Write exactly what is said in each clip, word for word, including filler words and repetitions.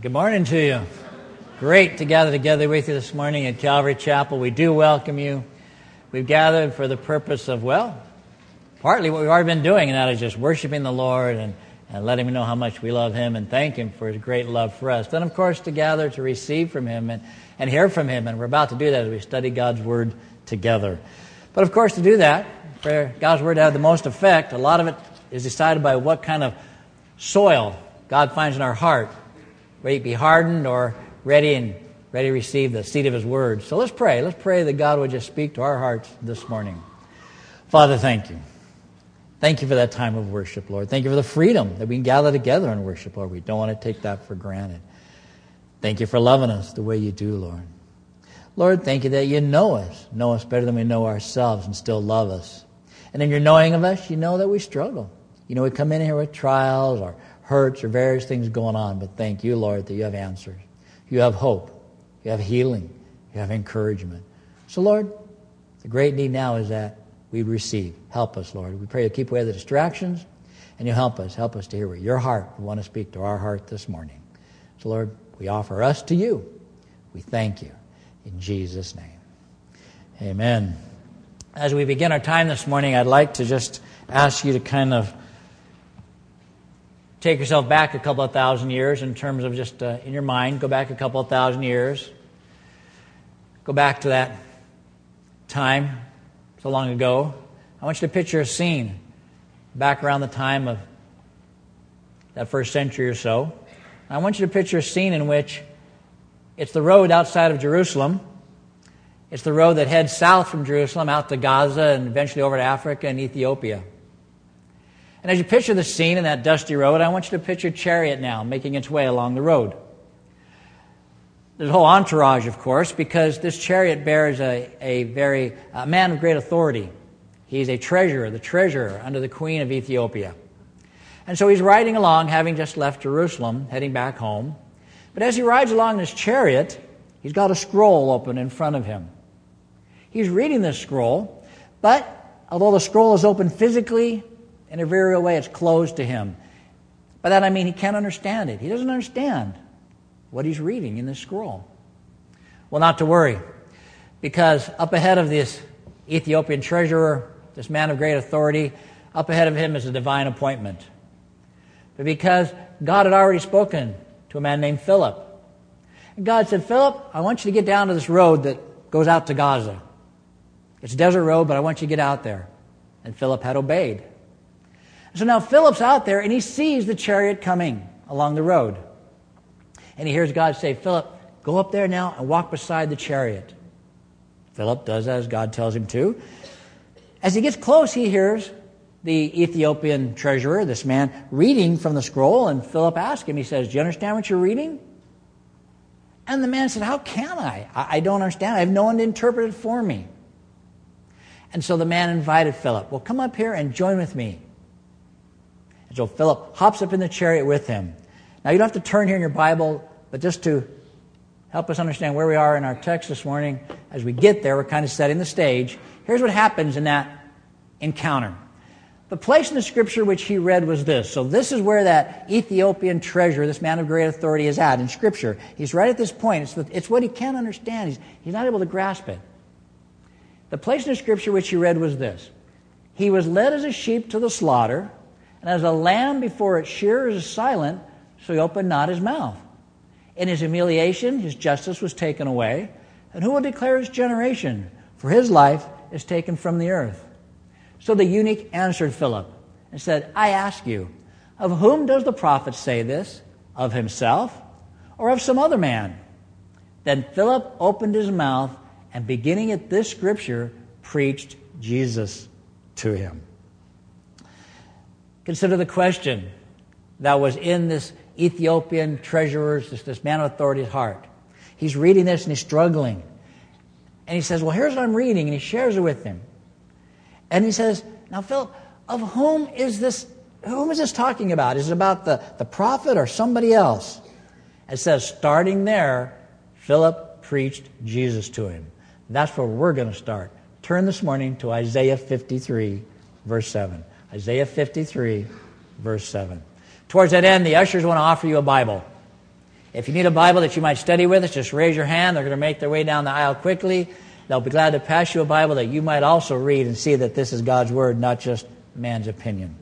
Good morning to you. Great to gather together with you this morning at Calvary Chapel. We do welcome you. We've gathered for the purpose of, well, partly what we've already been doing, and that is just worshiping the Lord and, and letting Him know how much we love Him and thank Him for His great love for us. Then, of course, to gather to receive from Him and, and hear from Him. And we're about to do that as we study God's Word together. But, of course, to do that, for God's Word to have the most effect, a lot of it is decided by what kind of soil God finds in our heart. Ready to be hardened or ready and ready to receive the seed of His Word. So let's pray. Let's pray that God would just speak to our hearts this morning. Father, thank you. Thank you for that time of worship, Lord. Thank you for the freedom that we can gather together and worship, Lord. We don't want to take that for granted. Thank you for loving us the way you do, Lord. Lord, thank you that you know us, know us better than we know ourselves and still love us. And in your knowing of us, you know that we struggle. You know we come in here with trials or hurts or various things going on, but thank you, Lord, that you have answers. You have hope. You have healing. You have encouragement. So, Lord, the great need now is that we receive. Help us, Lord. We pray you keep away the distractions, and you help us. Help us to hear what your heart would want to speak to our heart this morning. So, Lord, we offer us to you. We thank you. In Jesus' name. Amen. As we begin our time this morning, I'd like to just ask you to kind of take yourself back a couple of thousand years in terms of just uh, in your mind. Go back a couple of thousand years. Go back to that time so long ago. I want you to picture a scene back around the time of that first century or so. I want you to picture a scene in which it's the road outside of Jerusalem. It's the road that heads south from Jerusalem out to Gaza and eventually over to Africa and Ethiopia. And as you picture the scene in that dusty road, I want you to picture a chariot now making its way along the road. There's a whole entourage, of course, because this chariot bears a, a very a man of great authority. He's a treasurer, the treasurer under the Queen of Ethiopia. And so he's riding along, having just left Jerusalem, heading back home. But as he rides along this chariot, he's got a scroll open in front of him. He's reading this scroll, but although the scroll is open physically, in a very real way, it's closed to him. By that I mean he can't understand it. He doesn't understand what he's reading in this scroll. Well, not to worry, because up ahead of this Ethiopian treasurer, this man of great authority, up ahead of him is a divine appointment. But because God had already spoken to a man named Philip, and God said, Philip, I want you to get down to this road that goes out to Gaza. It's a desert road, but I want you to get out there. And Philip had obeyed. So now Philip's out there and he sees the chariot coming along the road. And he hears God say, Philip, go up there now and walk beside the chariot. Philip does as God tells him to. As he gets close, he hears the Ethiopian treasurer, this man, reading from the scroll. And Philip asks him, he says, do you understand what you're reading? And the man said, how can I? I don't understand. I have no one to interpret it for me. And so the man invited Philip, well, come up here and join with me. So Philip hops up in the chariot with him. Now, you don't have to turn here in your Bible, but just to help us understand where we are in our text this morning, as we get there, we're kind of setting the stage. Here's what happens in that encounter. The place in the Scripture which he read was this. So this is where that Ethiopian treasurer, this man of great authority, is at in Scripture. He's right at this point. It's, the, it's what he can't understand. He's, he's not able to grasp it. The place in the Scripture which he read was this. He was led as a sheep to the slaughter, and as a lamb before its shearers is silent, so he opened not his mouth. In his humiliation, his justice was taken away. And who will declare his generation? For his life is taken from the earth. So the eunuch answered Philip and said, I ask you, of whom does the prophet say this? Of himself or of some other man? Then Philip opened his mouth and beginning at this scripture, preached Jesus to him. Consider the question that was in this Ethiopian treasurer's, this, this man of authority's heart. He's reading this and he's struggling. And he says, well, here's what I'm reading. And he shares it with him. And he says, now, Philip, of whom is this, whom is this talking about? Is it about the, the prophet or somebody else? It says, starting there, Philip preached Jesus to him. That's where we're going to start. Turn this morning to Isaiah fifty-three, verse seven. Isaiah fifty-three, verse seven. Towards that end, the ushers want to offer you a Bible. If you need a Bible that you might study with us, just raise your hand. They're going to make their way down the aisle quickly. They'll be glad to pass you a Bible that you might also read and see that this is God's Word, not just man's opinion.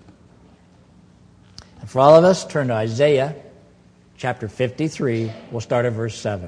And for all of us, turn to Isaiah chapter fifty-three. We'll start at verse seven.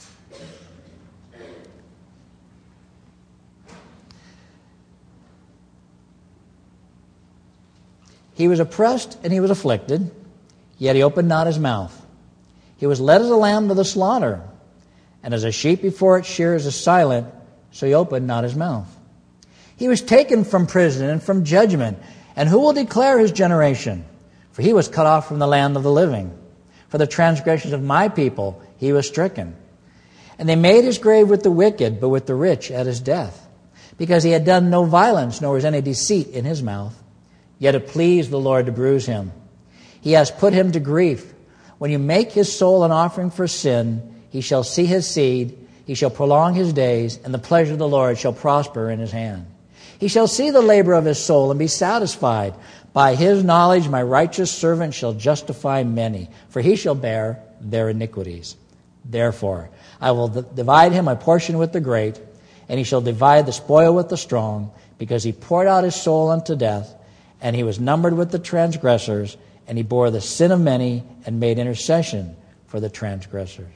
He was oppressed and he was afflicted, yet he opened not his mouth. He was led as a lamb to the slaughter, and as a sheep before its shears is silent, so he opened not his mouth. He was taken from prison and from judgment, and who will declare his generation? For he was cut off from the land of the living. For the transgressions of my people he was stricken. And they made his grave with the wicked, but with the rich at his death, because he had done no violence, nor was any deceit in his mouth. Yet it pleased the Lord to bruise him. He has put him to grief. When you make his soul an offering for sin, he shall see his seed, he shall prolong his days, and the pleasure of the Lord shall prosper in his hand. He shall see the labor of his soul and be satisfied. By his knowledge my righteous servant shall justify many, for he shall bear their iniquities. Therefore I will divide him a portion with the great, and he shall divide the spoil with the strong, because he poured out his soul unto death, and he was numbered with the transgressors, and he bore the sin of many and made intercession for the transgressors.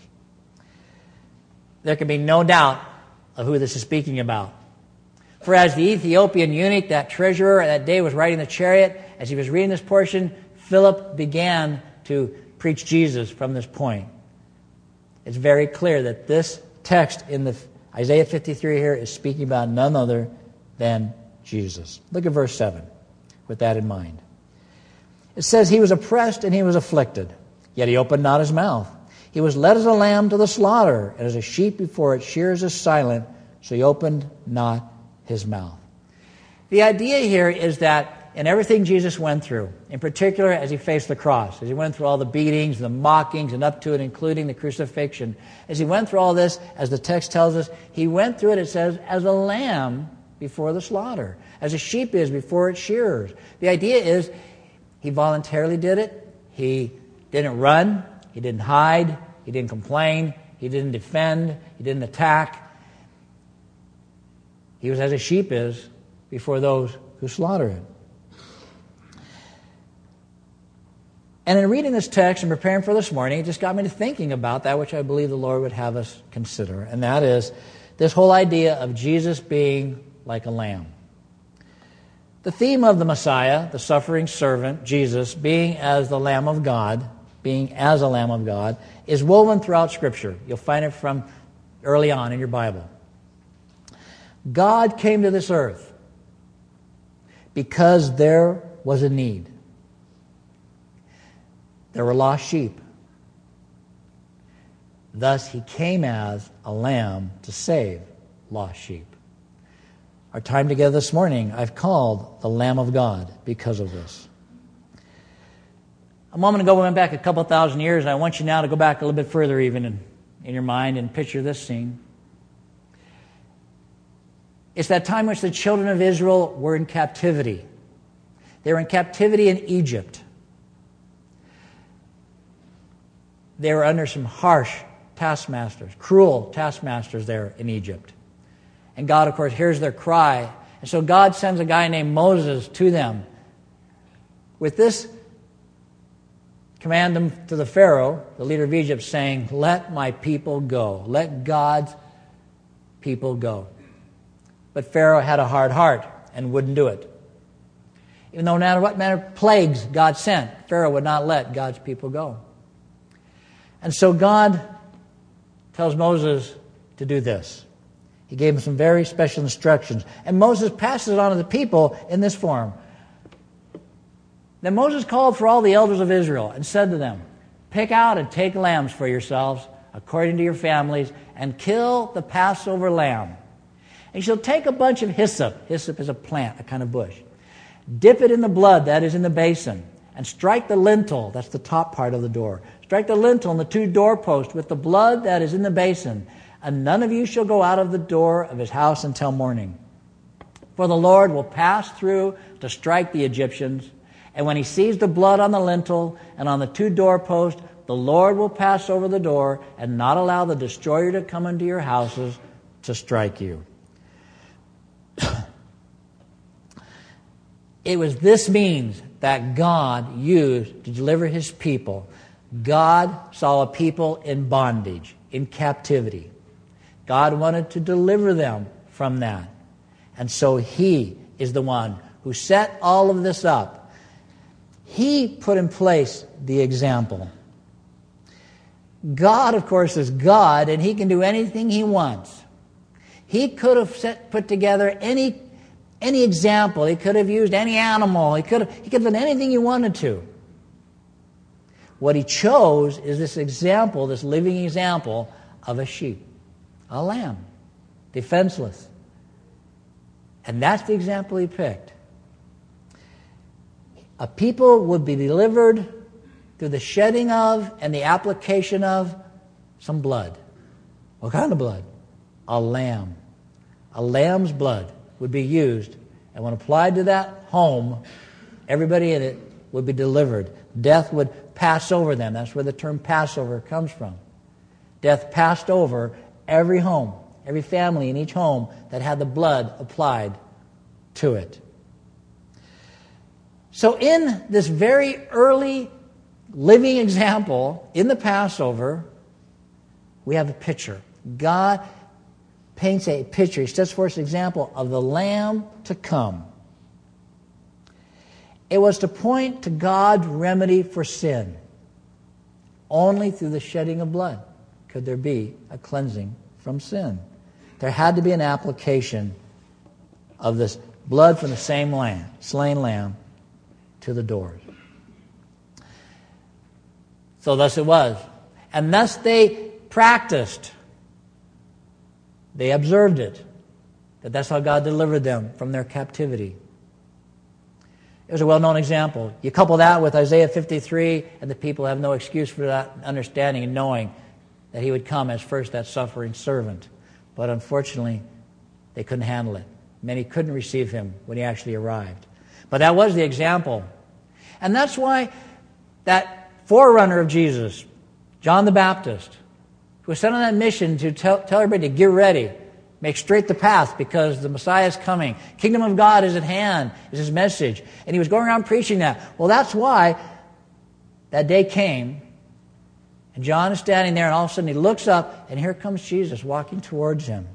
There can be no doubt of who this is speaking about. For as the Ethiopian eunuch, that treasurer that day, was riding the chariot, as he was reading this portion, Philip began to preach Jesus from this point. It's very clear that this text in the Isaiah fifty-three here is speaking about none other than Jesus. Look at verse seven with that in mind. It says, he was oppressed and he was afflicted, yet he opened not his mouth. He was led as a lamb to the slaughter, and as a sheep before its shears is silent, so he opened not his mouth. The idea here is that in everything Jesus went through, in particular as he faced the cross, as he went through all the beatings, the mockings, and up to it, including the crucifixion, as he went through all this, as the text tells us, he went through it, it says, as a lamb before the slaughter, as a sheep is before its shearers. The idea is he voluntarily did it. He didn't run. He didn't hide. He didn't complain. He didn't defend. He didn't attack. He was as a sheep is before those who slaughter it. And in reading this text and preparing for this morning, it just got me to thinking about that which I believe the Lord would have us consider. And that is this whole idea of Jesus being like a lamb. The theme of the Messiah, the suffering servant, Jesus, being as the Lamb of God, being as a Lamb of God, is woven throughout Scripture. You'll find it from early on in your Bible. God came to this earth because there was a need. There were lost sheep. Thus, he came as a lamb to save lost sheep. Our time together this morning, I've called the Lamb of God because of this. A moment ago, we went back a couple thousand years, and I want you now to go back a little bit further even in, in your mind and picture this scene. It's that time in which the children of Israel were in captivity. They were in captivity in Egypt. They were under some harsh taskmasters, cruel taskmasters there in Egypt. And God, of course, hears their cry. And so God sends a guy named Moses to them with this command them to the Pharaoh, the leader of Egypt, saying, let my people go. Let God's people go. But Pharaoh had a hard heart and wouldn't do it. Even though no matter what manner of plagues God sent, Pharaoh would not let God's people go. And so God tells Moses to do this. He gave him some very special instructions. And Moses passes it on to the people in this form. Then Moses called for all the elders of Israel and said to them, pick out and take lambs for yourselves according to your families and kill the Passover lamb. And you shall take a bunch of hyssop. Hyssop is a plant, a kind of bush. Dip it in the blood that is in the basin and strike the lintel, that's the top part of the door. Strike the lintel and the two doorposts with the blood that is in the basin. And none of you shall go out of the door of his house until morning. For the Lord will pass through to strike the Egyptians. And when he sees the blood on the lintel and on the two doorposts, the Lord will pass over the door and not allow the destroyer to come into your houses to strike you. It was this means that God used to deliver his people. God saw a people in bondage, in captivity. God wanted to deliver them from that. And so he is the one who set all of this up. He put in place the example. God, of course, is God, and he can do anything he wants. He could have set, put together any, any example. He could have used any animal. He could have, he could have done anything he wanted to. What he chose is this example, this living example of a sheep, a lamb, defenseless. And that's the example he picked. A people would be delivered through the shedding of and the application of some blood. What kind of blood? A lamb. A lamb's blood would be used, and when applied to that home, everybody in it would be delivered. Death would pass over them. That's where the term Passover comes from. Death passed over every home, every family in each home that had the blood applied to it. So in this very early living example, in the Passover, we have a picture. God paints a picture. He sets for us an example of the Lamb to come. It was to point to God's remedy for sin. Only through the shedding of blood could there be a cleansing from sin. There had to be an application of this blood from the same lamb, slain lamb, to the doors. So thus it was. And thus they practiced. They observed it. That that's how God delivered them from their captivity. It was a well-known example. You couple that with Isaiah fifty-three, and the people have no excuse for that understanding and knowing that he would come as first that suffering servant. But unfortunately, they couldn't handle it. Many couldn't receive him when he actually arrived. But that was the example. And that's why that forerunner of Jesus, John the Baptist, who was sent on that mission to tell, tell everybody to get ready, make straight the path because the Messiah is coming. Kingdom of God is at hand, is his message. And he was going around preaching that. Well, that's why that day came, and John is standing there, and all of a sudden he looks up, and here comes Jesus walking towards him.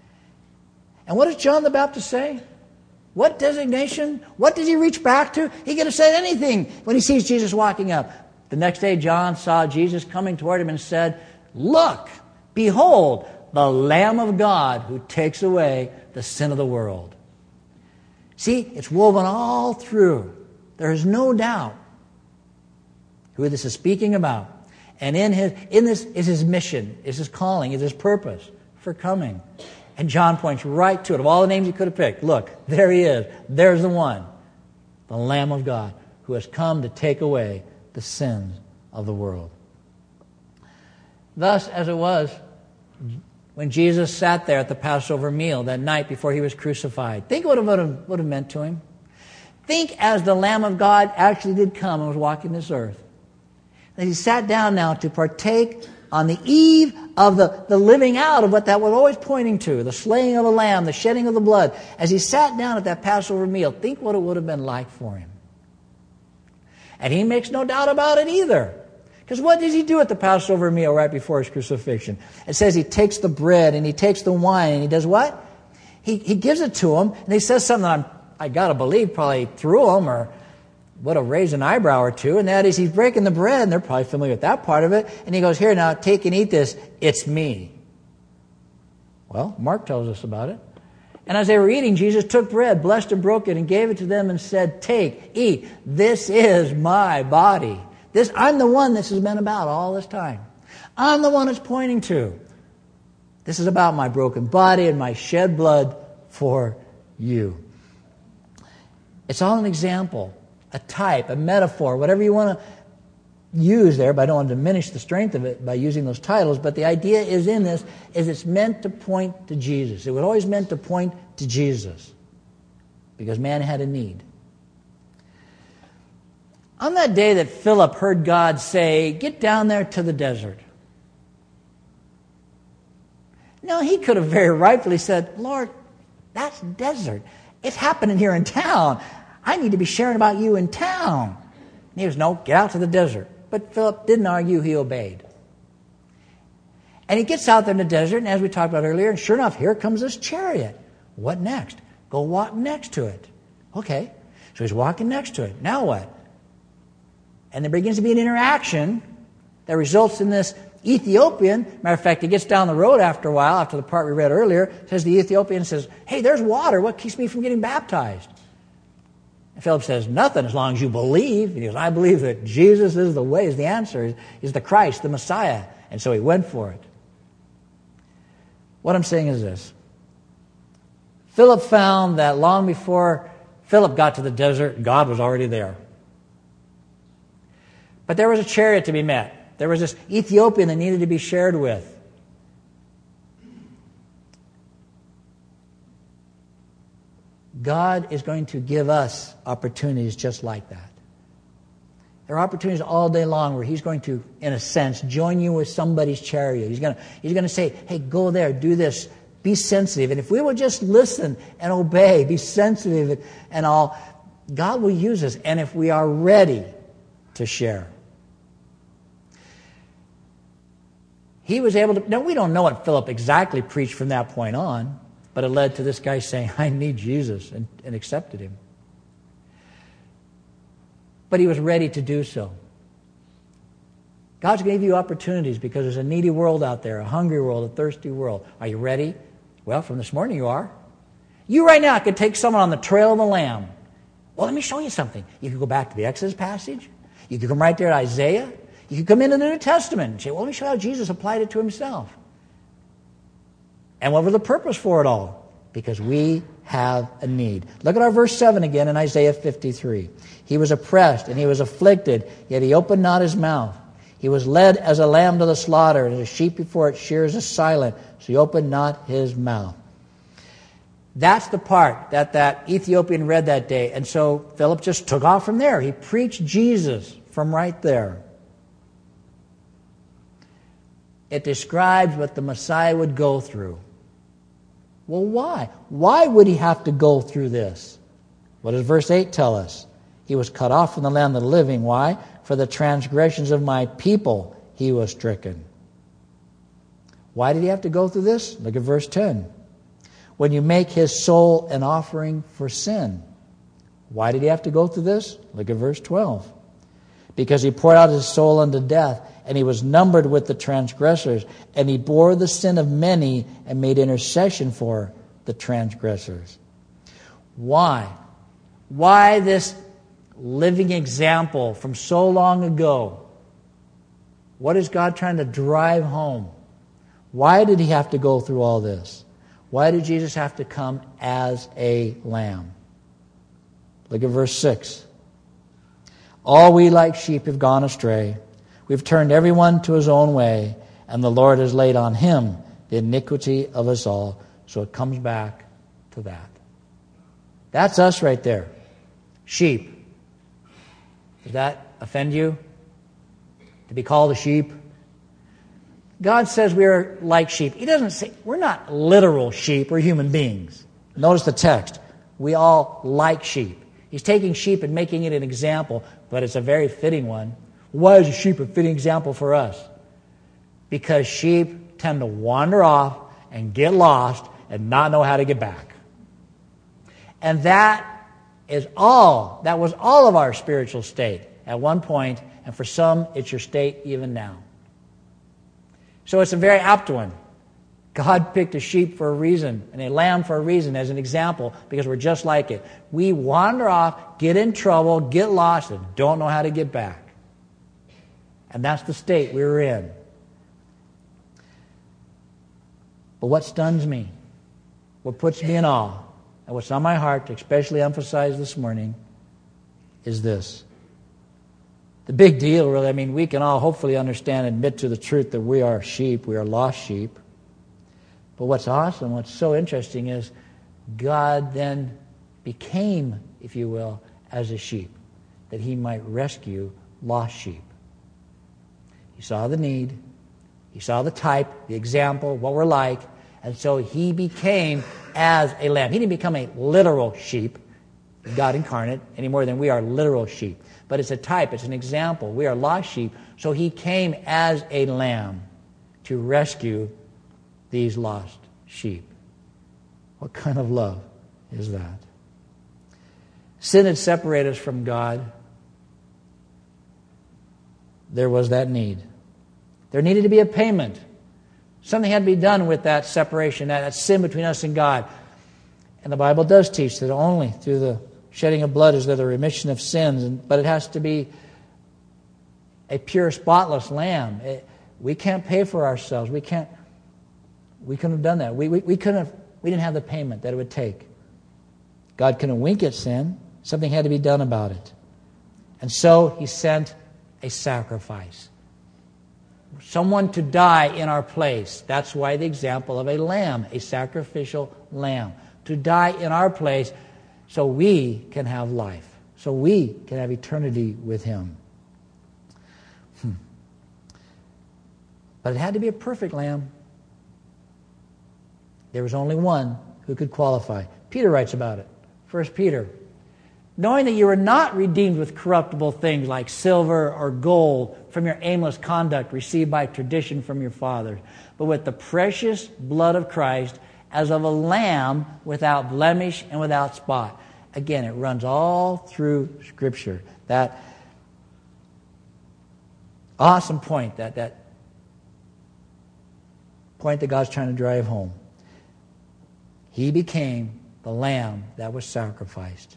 And what does John the Baptist say? What designation? What does he reach back to? He could have said anything when he sees Jesus walking up. The next day, John saw Jesus coming toward him and said, "Look, behold, the Lamb of God who takes away the sin of the world." See, it's woven all through. There is no doubt who this is speaking about. And in his in this is his mission, is his calling, is his purpose for coming. And John points right to it. Of all the names he could have picked, look, there he is. There's the one, the Lamb of God, who has come to take away the sins of the world. Thus, as it was when Jesus sat there at the Passover meal that night before he was crucified, think what it would have, would have meant to him. Think as the Lamb of God actually did come and was walking this earth. That he sat down now to partake on the eve of the, the living out of what that was always pointing to, the slaying of a lamb, the shedding of the blood. As he sat down at that Passover meal, think what it would have been like for him. And he makes no doubt about it either. Because what does he do at the Passover meal right before his crucifixion? It says he takes the bread and he takes the wine and he does what? He he gives it to him and he says something that I'm, I got to believe probably threw him or would have raised an eyebrow or two. And that is he's breaking the bread, and they're probably familiar with that part of it. And he goes, "Here, now take and eat this. It's me." Well, Mark tells us about it. And as they were eating, Jesus took bread, blessed and broke it, and gave it to them and said, "Take, eat. This is my body." This, I'm the one this has been about all this time. I'm the one it's pointing to. This is about my broken body and my shed blood for you. It's all an example, a type, a metaphor, whatever you want to use there, but I don't want to diminish the strength of it by using those titles. But the idea is in this, is it's meant to point to Jesus. It was always meant to point to Jesus because man had a need. On that day that Philip heard God say, get down there to the desert. No, he could have very rightfully said, Lord, that's desert. It's happening here in town. I need to be sharing about you in town. And he was, no, get out to the desert. But Philip didn't argue, he obeyed. And he gets out there in the desert, and as we talked about earlier, and sure enough, here comes this chariot. What next? Go walk next to it. Okay. So he's walking next to it. Now what? And there begins to be an interaction that results in this Ethiopian. Matter of fact, he gets down the road after a while, after the part we read earlier, says the Ethiopian says, hey, there's water. What keeps me from getting baptized? And Philip says, nothing, as long as you believe. And he goes, I believe that Jesus is the way, is the answer, is the Christ, the Messiah. And so he went for it. What I'm saying is this. Philip found that long before Philip got to the desert, God was already there. But there was a chariot to be met. There was this Ethiopian that needed to be shared with. God is going to give us opportunities just like that. There are opportunities all day long where He's going to, in a sense, join you with somebody's chariot. He's going to, he's going to say, hey, go there, do this, be sensitive. And if we will just listen and obey, be sensitive and all, God will use us. And if we are ready to share. He was able to, now we don't know what Philip exactly preached from that point on, but it led to this guy saying, I need Jesus, and, and accepted Him. But he was ready to do so. God's going to give you opportunities because there's a needy world out there, a hungry world, a thirsty world. Are you ready? Well, from this morning you are. You right now could take someone on the trail of the Lamb. Well, let me show you something. You could go back to the Exodus passage. You could come right there to Isaiah. You could come into the New Testament and say, well, let me show you how Jesus applied it to Himself. And what was the purpose for it all? Because we have a need. Look at our verse seven again in Isaiah fifty-three. He was oppressed and He was afflicted, yet He opened not His mouth. He was led as a lamb to the slaughter, and as a sheep before its shears is silent, so He opened not His mouth. That's the part that that Ethiopian read that day. And so Philip just took off from there. He preached Jesus from right there. It describes what the Messiah would go through. Well, why? Why would He have to go through this? What does verse eight tell us? He was cut off from the land of the living. Why? For the transgressions of my people He was stricken. Why did He have to go through this? Look at verse ten. When you make His soul an offering for sin. Why did He have to go through this? Look at verse twelve. Because He poured out His soul unto death, and He was numbered with the transgressors, and He bore the sin of many and made intercession for the transgressors. Why? Why this living example from so long ago? What is God trying to drive home? Why did He have to go through all this? Why did Jesus have to come as a lamb? Look at verse six. All we like sheep have gone astray. We've turned everyone to his own way, and the Lord has laid on Him the iniquity of us all. So it comes back to that. That's us right there. Sheep. Does that offend you? To be called a sheep? God says we are like sheep. He doesn't say, we're not literal sheep, we're human beings. Notice the text. We all like sheep. He's taking sheep and making it an example, but it's a very fitting one. Why is a sheep a fitting example for us? Because sheep tend to wander off and get lost and not know how to get back. And that is all, that was all of our spiritual state at one point, and for some, it's your state even now. So it's a very apt one. God picked a sheep for a reason and a lamb for a reason as an example because we're just like it. We wander off, get in trouble, get lost, and don't know how to get back. And that's the state we were in. But what stuns me, what puts me in awe, and what's on my heart to especially emphasize this morning is this. The big deal, really, I mean, we can all hopefully understand and admit to the truth that we are sheep, we are lost sheep. But what's awesome, what's so interesting is God then became, if you will, as a sheep. that he might rescue lost sheep. He saw the need. He saw the type, the example, what we're like. And so he became as a lamb. He didn't become a literal sheep, God incarnate, any more than we are literal sheep. But it's a type, it's an example. We are lost sheep. So he came as a lamb to rescue these lost sheep. What kind of love is that? Sin had separated us from God. There was that need. There needed to be a payment. Something had to be done with that separation, that, that sin between us and God. And the Bible does teach that only through the shedding of blood is there the remission of sins. And, but it has to be a pure, spotless lamb. It, we can't pay for ourselves. We can't. We couldn't have done that. We, we, we couldn't have. We didn't have the payment that it would take. God couldn't wink at sin. Something had to be done about it. And so he sent a sacrifice. Someone to die in our place. That's why the example of a lamb, a sacrificial lamb. To die in our place so we can have life. So we can have eternity with him. Hmm. But it had to be a perfect lamb. There was only one who could qualify. Peter writes about it. First Peter. Knowing that you were not redeemed with corruptible things like silver or gold from your aimless conduct received by tradition from your fathers, but with the precious blood of Christ as of a lamb without blemish and without spot. Again, it runs all through Scripture. That awesome point, that, that point that God's trying to drive home. He became the lamb that was sacrificed.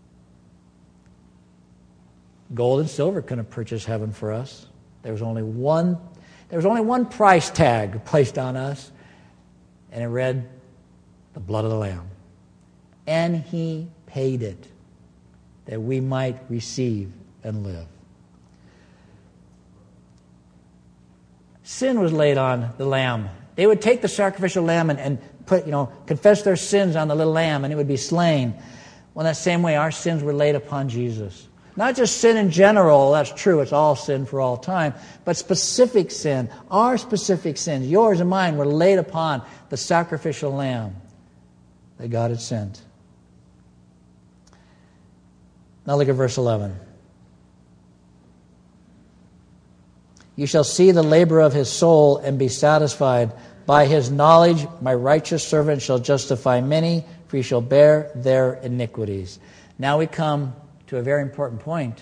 Gold and silver couldn't purchase heaven for us. There was only one, there was only one price tag placed on us, and it read, the blood of the Lamb. And he paid it, that we might receive and live. Sin was laid on the lamb. They would take the sacrificial lamb and, and put, you know, confess their sins on the little lamb, and it would be slain. Well, in that same way, our sins were laid upon Jesus. Not just sin in general, that's true, it's all sin for all time, but specific sin, our specific sins, yours and mine, were laid upon the sacrificial lamb that God had sent. Now look at verse eleven. You shall see the labor of his soul and be satisfied. By his knowledge my righteous servant shall justify many, for he shall bear their iniquities. Now we come to a very important point.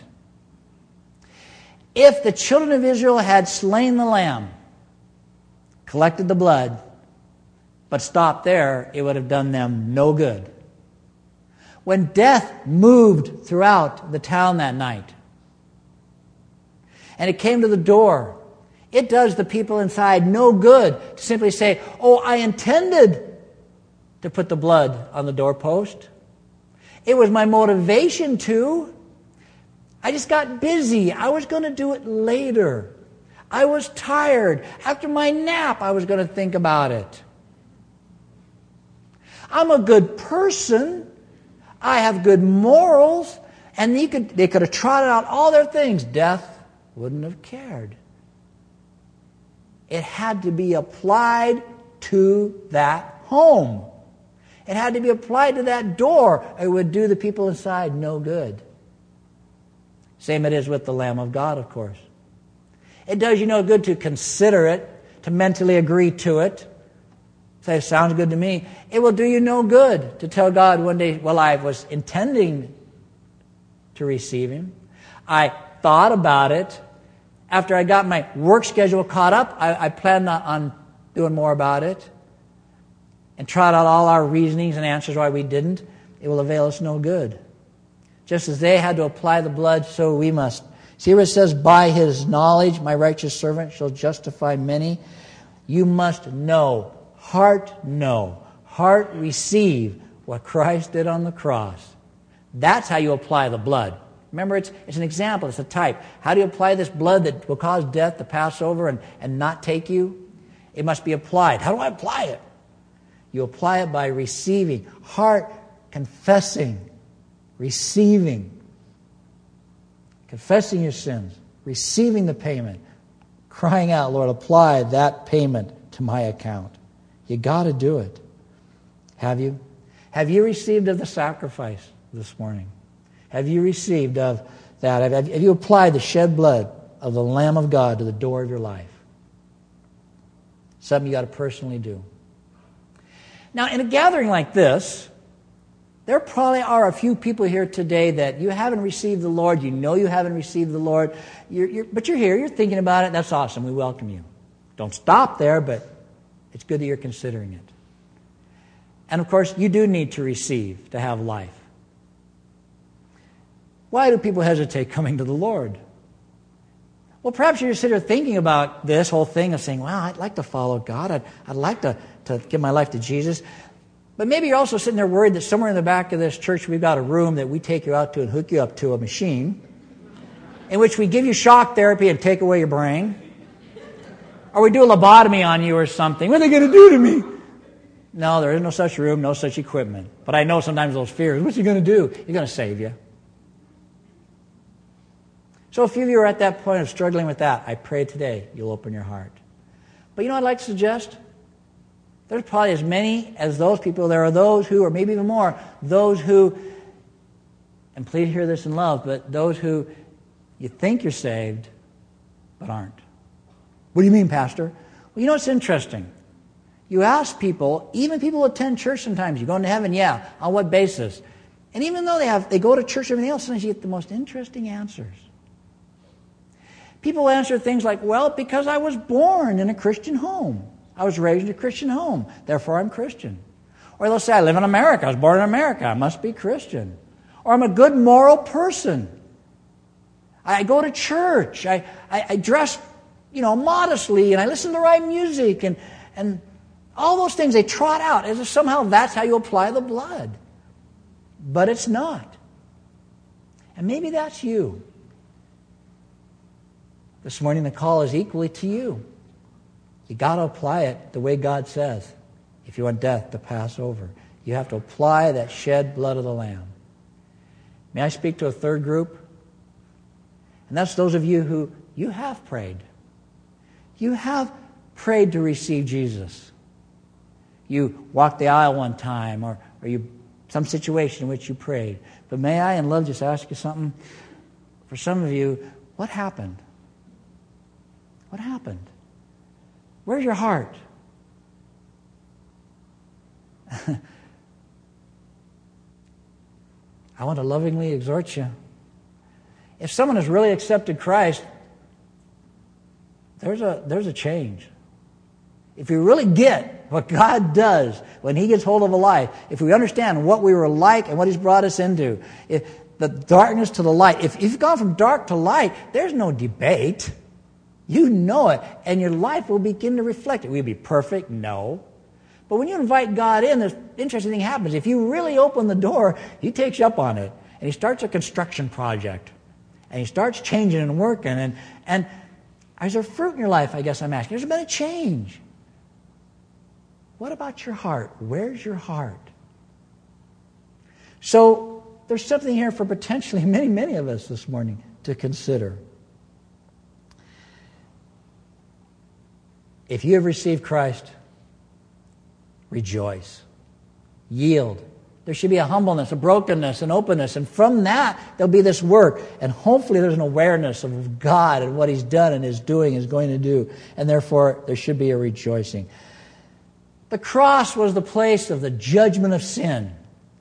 If the children of Israel had slain the lamb, collected the blood, but stopped there, it would have done them no good. When death moved throughout the town that night, and it came to the door, it does the people inside no good to simply say, oh, I intended to put the blood on the doorpost. It was my motivation to. I just got busy. I was going to do it later. I was tired. After my nap, I was going to think about it. I'm a good person. I have good morals. And they could, they could have trotted out all their things. Death wouldn't have cared. It had to be applied to that home. It had to be applied to that door. It would do the people inside no good. Same it is with the Lamb of God, of course. It does you no good to consider it, to mentally agree to it. Say, sounds good to me. It will do you no good to tell God one day, well, I was intending to receive him. I thought about it. After I got my work schedule caught up, I, I planned on doing more about it. And trot out all our reasonings and answers why we didn't, it will avail us no good. Just as they had to apply the blood, so we must. See where it says, by his knowledge my righteous servant shall justify many. You must know, heart know, heart receive what Christ did on the cross. That's how you apply the blood. Remember, it's, it's an example, it's a type. How do you apply this blood that will cause death to pass over and, and not take you? It must be applied. How do I apply it? You apply it by receiving, heart confessing, receiving. confessing your sins, receiving the payment, crying out, Lord, apply that payment to my account. You got to do it. Have you? Have you received of the sacrifice this morning? Have you received of that? Have, have you applied the shed blood of the Lamb of God to the door of your life? Something you got to personally do. Now, in a gathering like this, there probably are a few people here today that you haven't received the Lord. You know you haven't received the Lord. You're, you're, but you're here. You're thinking about it. That's awesome. We welcome you. Don't stop there, but it's good that you're considering it. And, of course, you do need to receive to have life. Why do people hesitate coming to the Lord? Well, perhaps you're sitting there thinking about this whole thing of saying, well, I'd like to follow God. I'd, I'd like to, to give my life to Jesus. But maybe you're also sitting there worried that somewhere in the back of this church we've got a room that we take you out to and hook you up to a machine in which we give you shock therapy and take away your brain. Or we do a lobotomy on you or something. What are they going to do to me? No, there is no such room, no such equipment. But I know sometimes those fears. What's he going to do? He's going to save you. So a few of you are at that point of struggling with that. I pray today you'll open your heart. But you know what I'd like to suggest? There's probably as many as those people. There are those who, or maybe even more, those who, and please hear this in love, but those who you think you're saved, but aren't. What do you mean, Pastor? Well, you know, it's interesting. You ask people, even people who attend church sometimes, you go into heaven, yeah, on what basis? And even though they have, they go to church and everything else, sometimes you get the most interesting answers. People answer things like, well, because I was born in a Christian home. I was raised in a Christian home, therefore I'm Christian. Or they'll say, I live in America. I was born in America. I must be Christian. Or I'm a good moral person. I go to church. I, I, I dress, you know, modestly, and I listen to the right music, and, and all those things they trot out as if somehow that's how you apply the blood. But it's not. And maybe that's you. This morning the call is equally to you. You got to apply it the way God says. If you want death to pass over, you have to apply that shed blood of the Lamb. May I speak to a third group? And that's those of you who, you have prayed. You have prayed to receive Jesus. You walked the aisle one time, or, or you some situation in which you prayed. But may I, in love, just ask you something? For some of you, what happened? What happened? Where's your heart? I want to lovingly exhort you. If someone has really accepted Christ, there's a, there's a change. If we really get what God does when He gets hold of a life, if we understand what we were like and what He's brought us into, if the darkness to the light, if you've gone from dark to light, there's no debate. You know it, and your life will begin to reflect it. Will you be perfect? No. But when you invite God in, this interesting thing happens. If you really open the door, He takes you up on it, and He starts a construction project, and He starts changing and working. And, and is there fruit in your life, I guess I'm asking? There's been a change. What about your heart? Where's your heart? So there's something here for potentially many, many of us this morning to consider. If you have received Christ, rejoice. Yield. There should be a humbleness, a brokenness, an openness. And from that, there'll be this work. And hopefully there's an awareness of God and what He's done and is doing, is going to do. And therefore, there should be a rejoicing. The cross was the place of the judgment of sin.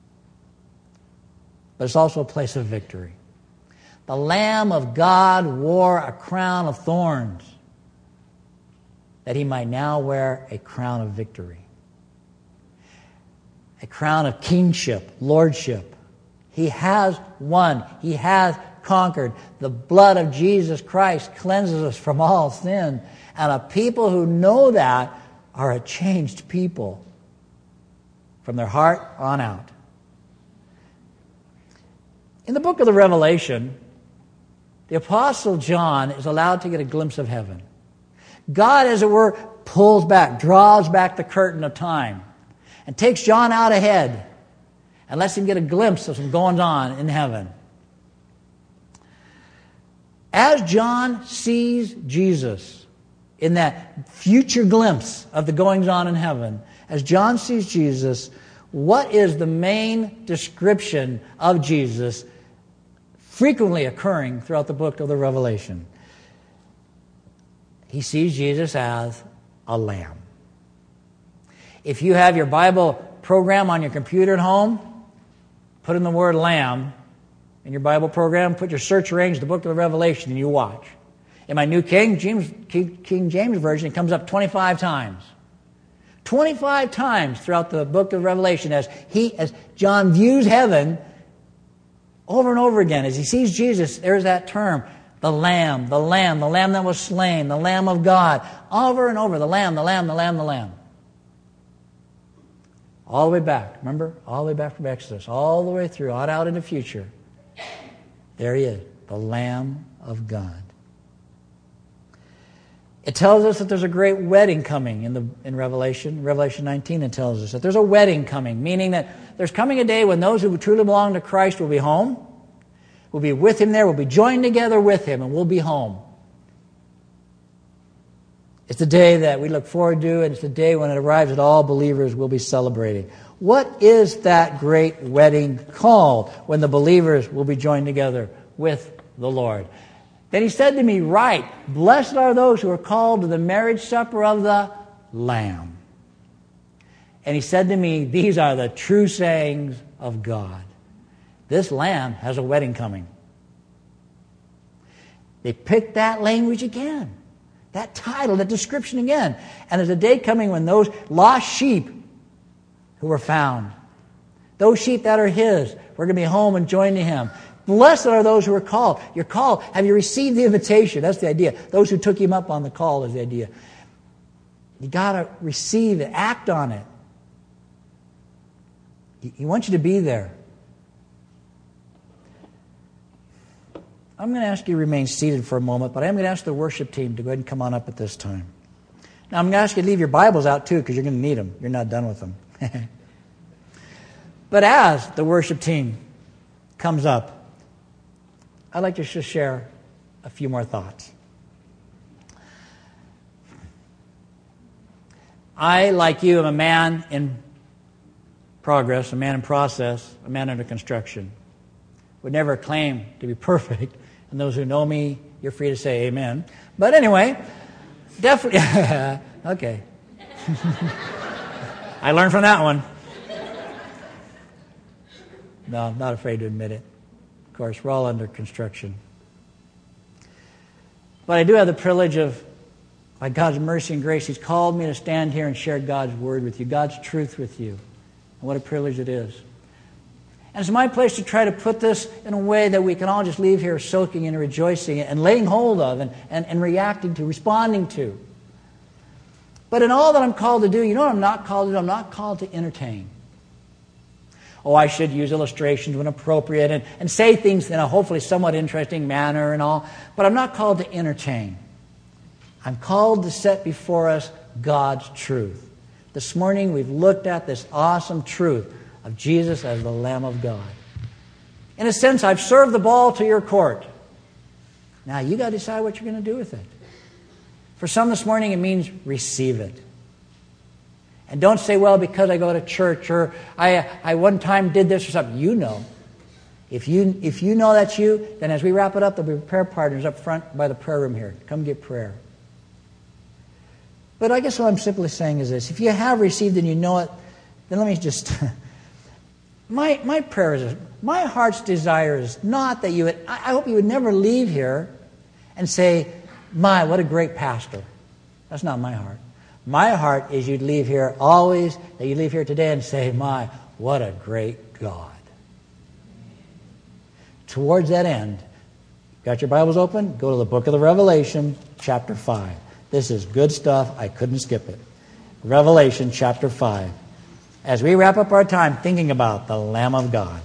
But it's also a place of victory. The Lamb of God wore a crown of thorns, that He might now wear a crown of victory. A crown of kingship, lordship. He has won. He has conquered. The blood of Jesus Christ cleanses us from all sin. And a people who know that are a changed people from their heart on out. In the book of the Revelation, the Apostle John is allowed to get a glimpse of heaven. God, as it were, pulls back, draws back the curtain of time, and takes John out ahead and lets him get a glimpse of some goings on in heaven. As John sees Jesus in that future glimpse of the goings-on in heaven, as John sees Jesus, what is the main description of Jesus frequently occurring throughout the book of the Revelation? He sees Jesus as a lamb. If you have your Bible program on your computer at home, put in the word lamb in your Bible program, put your search range, the book of the Revelation, and you watch. In my New King James, King James Version, it comes up twenty-five times. twenty-five times throughout the book of Revelation as he, as John views heaven over and over again. As he sees Jesus, there's that term, the Lamb, the Lamb, the Lamb that was slain, the Lamb of God. Over and over, the Lamb, the Lamb, the Lamb, the Lamb. All the way back, remember? All the way back from Exodus, all the way through, on out in the future. There he is, the Lamb of God. It tells us that there's a great wedding coming in the in Revelation. Revelation nineteen, it tells us that there's a wedding coming, meaning that there's coming a day when those who truly belong to Christ will be home. We'll be with Him there. We'll be joined together with Him, and we'll be home. It's the day that we look forward to, and it's the day when it arrives that all believers will be celebrating. What is that great wedding called when the believers will be joined together with the Lord? Then he said to me, "Write, blessed are those who are called to the marriage supper of the Lamb." And he said to me, "These are the true sayings of God." This Lamb has a wedding coming. They picked that language again. That title, that description again. And there's a day coming when those lost sheep who were found, those sheep that are His, we're going to be home and joined to Him. Blessed are those who are called. You're called. Have you received the invitation? That's the idea. Those who took Him up on the call is the idea. You got to receive it. Act on it. He wants you to be there. I'm going to ask you to remain seated for a moment, but I'm going to ask the worship team to go ahead and come on up at this time. Now, I'm going to ask you to leave your Bibles out, too, because you're going to need them. You're not done with them. But as the worship team comes up, I'd like to just share a few more thoughts. I, like you, am a man in progress, a man in process, a man under construction. Would never claim to be perfect. And those who know me, you're free to say amen. But anyway, definitely, okay. I learned from that one. No, I'm not afraid to admit it. Of course, we're all under construction. But I do have the privilege of, by God's mercy and grace, He's called me to stand here and share God's Word with you, God's truth with you. And what a privilege it is. And it's my place to try to put this in a way that we can all just leave here soaking and rejoicing and laying hold of and, and, and reacting to, responding to. But in all that I'm called to do, you know what I'm not called to do? I'm not called to entertain. Oh, I should use illustrations when appropriate and, and say things in a hopefully somewhat interesting manner and all. But I'm not called to entertain. I'm called to set before us God's truth. This morning we've looked at this awesome truth of Jesus as the Lamb of God. In a sense, I've served the ball to your court. Now you got to decide what you're going to do with it. For some this morning, it means receive it. And don't say, well, because I go to church or I, I one time did this or something. You know. If you, if you know that's you, then as we wrap it up, there'll be prayer partners up front by the prayer room here. Come get prayer. But I guess what I'm simply saying is this. If you have received and you know it, then let me just... My my prayer is, my heart's desire is not that you would, I hope you would never leave here and say, my, what a great pastor. That's not my heart. My heart is you'd leave here always, that you leave here today and say, my, what a great God. Towards that end, got your Bibles open? Go to the book of the Revelation, chapter five. This is good stuff. I couldn't skip it. Revelation, chapter five. As we wrap up our time thinking about the Lamb of God.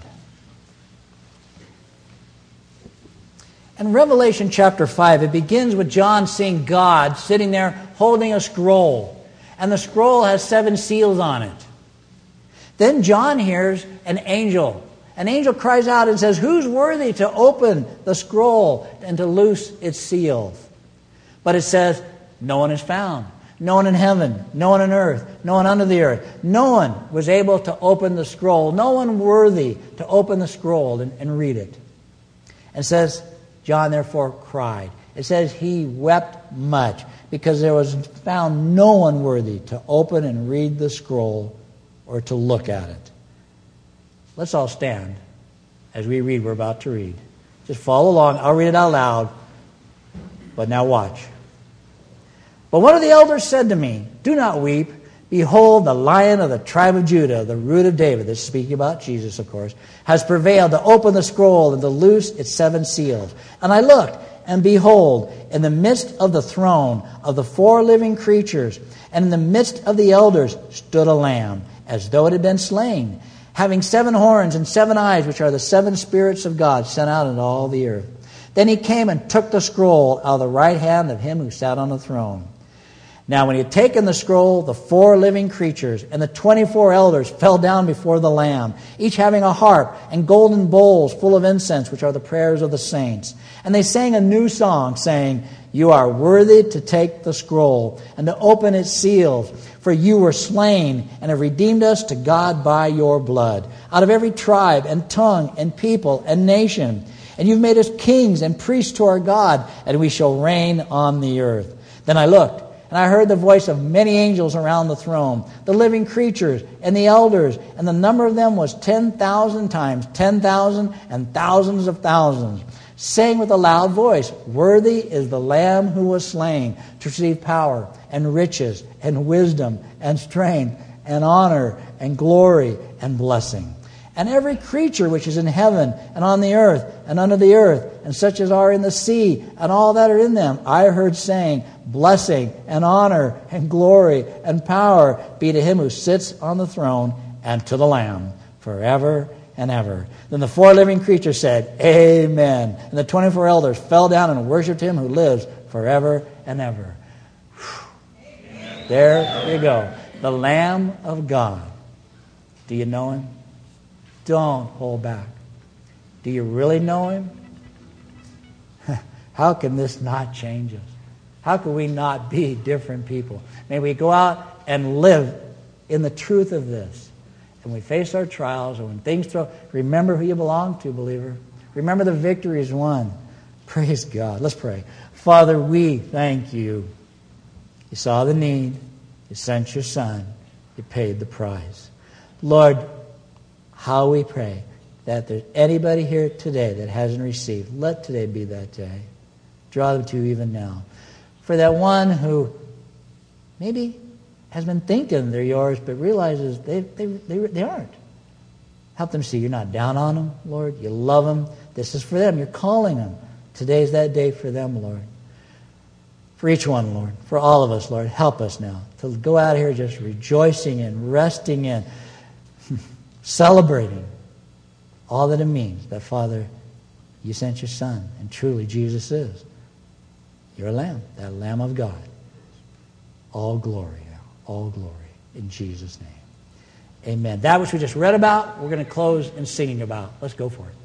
In Revelation chapter five, it begins with John seeing God sitting there holding a scroll. And the scroll has seven seals on it. Then John hears an angel. an angel cries out and says, who's worthy to open the scroll and to loose its seals? But it says, no one is found. No one in heaven, no one on earth, no one under the earth. No one was able to open the scroll. No one worthy to open the scroll and, and read it. And it says, John therefore cried. It says he wept much because there was found no one worthy to open and read the scroll or to look at it. Let's all stand as we read we're about to read. Just follow along. I'll read it out loud. But now watch. But one of the elders said to me, do not weep. Behold, the Lion of the tribe of Judah, the root of David, this is speaking about Jesus, of course, has prevailed to open the scroll and to loose its seven seals. And I looked, and behold, in the midst of the throne of the four living creatures, and in the midst of the elders, stood a lamb, as though it had been slain, having seven horns and seven eyes, which are the seven spirits of God sent out into all the earth. Then he came and took the scroll out of the right hand of him who sat on the throne. Now when he had taken the scroll, the four living creatures and the twenty-four elders fell down before the Lamb, each having a harp and golden bowls full of incense, which are the prayers of the saints. And they sang a new song, saying, you are worthy to take the scroll and to open its seals, for you were slain and have redeemed us to God by your blood, out of every tribe and tongue and people and nation. And you've made us kings and priests to our God, and we shall reign on the earth. Then I looked, and I heard the voice of many angels around the throne, the living creatures and the elders, and the number of them was ten thousand times ten thousand and thousands of thousands, saying with a loud voice, worthy is the Lamb who was slain to receive power and riches and wisdom and strength and honor and glory and blessing. And every creature which is in heaven and on the earth and under the earth, and such as are in the sea and all that are in them, I heard saying, blessing and honor and glory and power be to him who sits on the throne and to the Lamb forever and ever. Then the four living creatures said, Amen. And the twenty-four elders fell down and worshipped him who lives forever and ever. There you go. The Lamb of God. Do you know him? Don't hold back. Do you really know him? How can this not change us? How can we not be different people? May we go out and live in the truth of this. And we face our trials, and when things throw, remember who you belong to, believer. Remember the victory is won. Praise God. Let's pray. Father, we thank you. You saw the need. You sent your Son. You paid the price. Lord, how we pray that there's anybody here today that hasn't received, let today be that day. Draw them to you even now. For that one who maybe has been thinking they're yours, but realizes they, they, they, they aren't. Help them see you're not down on them, Lord. You love them. This is for them. You're calling them. Today's that day for them, Lord. For each one, Lord. For all of us, Lord. Help us now to go out here just rejoicing and resting in, celebrating all that it means that, Father, you sent your Son, and truly Jesus is. You're a Lamb, that Lamb of God. All glory, all glory in Jesus' name. Amen. That which we just read about, we're going to close in singing about. Let's go for it.